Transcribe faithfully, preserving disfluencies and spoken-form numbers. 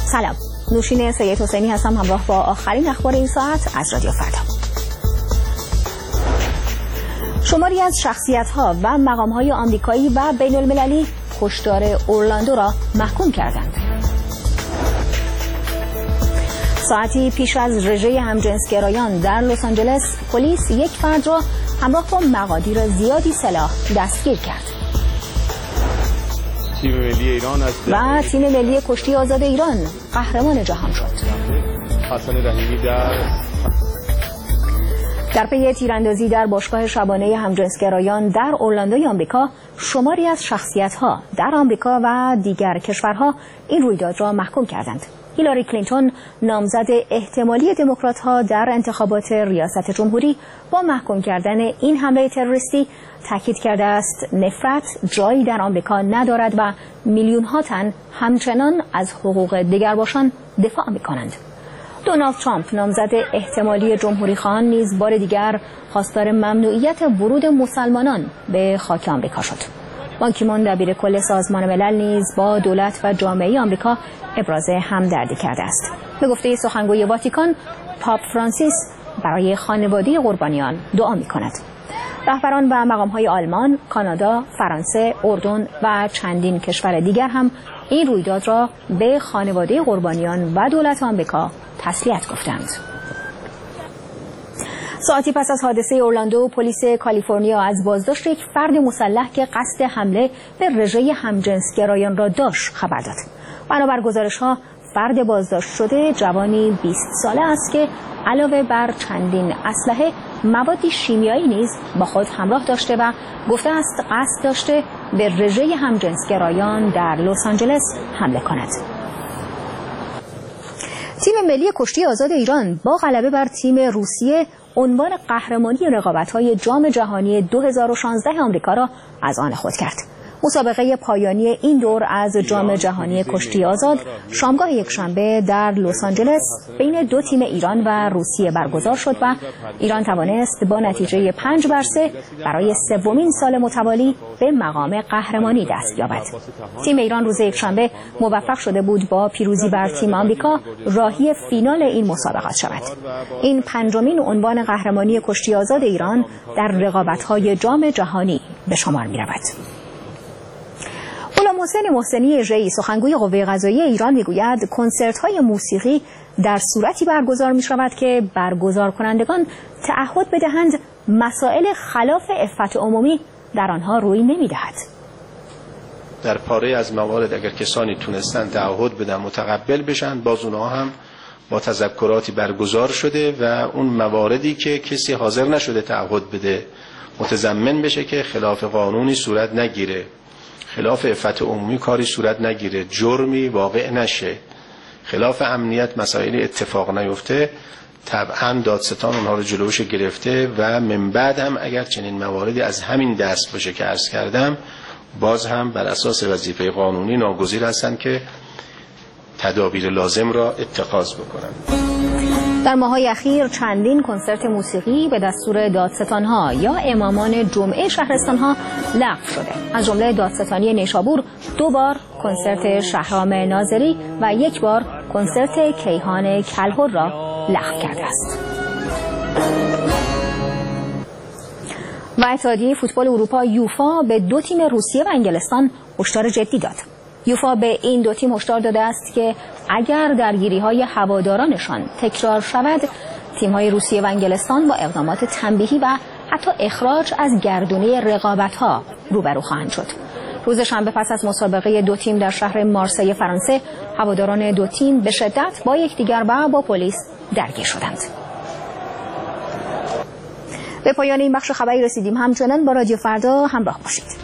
سلام، نوشین سید حسینی هستم همراه با آخرین اخبار این ساعت از رادیو فردا. شماری از شخصیت‌ها و مقام‌های آمریکایی و بین‌المللی کشتار اورلاندو را محکوم کردند. ساعتی پیش از رژه همجنسگرایان در لس آنجلس، پلیس یک فرد را همراه با مقادیر زیادی سلاح دستگیر کرد. تیم ملی ایران از و تیم ملی کشتی آزاد ایران قهرمان جهان شد. حسن رحیمی در در پی تیراندازی در باشگاه شبانه همجنسگرایان در اورلاندوی آمریکا، شماری از شخصیت‌ها در آمریکا و دیگر کشورها این رویداد را محکوم کردند. هیلاری کلینتون، نامزد احتمالی دموکرات‌ها در انتخابات ریاست جمهوری، با محکوم کردن این حمله تروریستی تاکید کرده است نفرت جایی در آمریکا ندارد و میلیون‌ها تن همچنان از حقوق دیگرباشان دفاع می‌کنند. دونالد ترامپ، نامزد احتمالی جمهوری‌خواهان، نیز بار دیگر خواستار ممنوعیت ورود مسلمانان به خاک آمریکا شد. بان کی مون، دبیر کل سازمان ملل، نیز با دولت و جامعه آمریکا ابراز همدردی کرده است. به گفته سخنگوی واتیکان، پاپ فرانسیس برای خانواده قربانیان دعا می‌کند. رهبران و مقام‌های آلمان، کانادا، فرانسه، اردن و چندین کشور دیگر هم این رویداد را به خانواده قربانیان و دولت آمریکا تسلیت گفتند. ساعتی پس از حادثه اورلاندو، پلیس کالیفرنیا از بازداشت یک فرد مسلح که قصد حمله به رژه همجنسگرایان را داشت خبر داد. بنابر گزارش‌ها، فرد بازداشت شده جوانی بیست ساله است که علاوه بر چندین اسلحه، موادی شیمیایی نیز با خود همراه داشته و گفته است قصد داشته به رژه همجنسگرایان در لس آنجلس حمله کند. تیم ملی کشتی آزاد ایران با غلبه بر تیم روسیه عنوان قهرمانی رقابت‌های جام جهانی دو هزار و شانزده آمریکا را از آن خود کرد. مسابقه پایانی این دور از جام جهانی کشتی آزاد شامگاه یکشنبه در لس آنجلس بین دو تیم ایران و روسیه برگزار شد و ایران توانست با نتیجه پنج بر سه برای سومین سال متوالی به مقام قهرمانی دست یابد. تیم ایران روز یکشنبه موفق شده بود با پیروزی بر تیم آمریکا راهی فینال این مسابقات شود. این پنجمین عنوان قهرمانی کشتی آزاد ایران در رقابت‌های جام جهانی به شمار می‌رود. غلام حسین محسنی ژی، سخنگوی قوه قضاییه ایران، میگوید کنسرت‌های موسیقی در صورتی برگزار می‌شود که برگزار کنندگان تعهد بدهند مسائل خلاف عفت عمومی در آنها روی نمی‌دهد. در پاره از موارد اگر کسانی تونستن تعهد بدن متقبل بشن، باز اونها هم با تذکراتی برگزار شده و اون مواردی که کسی حاضر نشده تعهد بده متضمن بشه که خلاف قانونی صورت نگیره، خلاف عفت عمومی کاری صورت نگیره، جرمی واقع نشه، خلاف امنیت مسائل اتفاق نیفته، طبعا دادستان اونها رو جلوش گرفته و من بعد هم اگر چنین مواردی از همین دست باشه که عرض کردم، باز هم بر اساس وظیفه قانونی ناگزیر هستند که تدابیر لازم را اتخاذ بکنند. در ماه‌های اخیر چندین کنسرت موسیقی به دستور دادستان‌ها یا امامان جمعه شهرستان‌ها لغو شده. از جمله دادستانی نیشابور دو بار کنسرت شهرام ناظری و یک بار کنسرت کیهان کلهر را لغو کرده است. و اتحادیه فوتبال اروپا یوفا به دو تیم روسیه و انگلستان هشدار جدی داد. یوفا به این دو تیم هشدار داده است که اگر درگیری‌های هوادارانشان تکرار شود، تیم‌های روسیه و انگلستان با اقدامات تنبیهی و حتی اخراج از گردونه رقابت‌ها روبرو خواهند شد. روز شنبه پس از مسابقه دو تیم در شهر مارسی فرانسه، هواداران دو تیم به شدت با یکدیگر و با پلیس درگیر شدند. به پایان این بخش خبری رسیدیم. همچنان با رادیو فردا همراه باشید.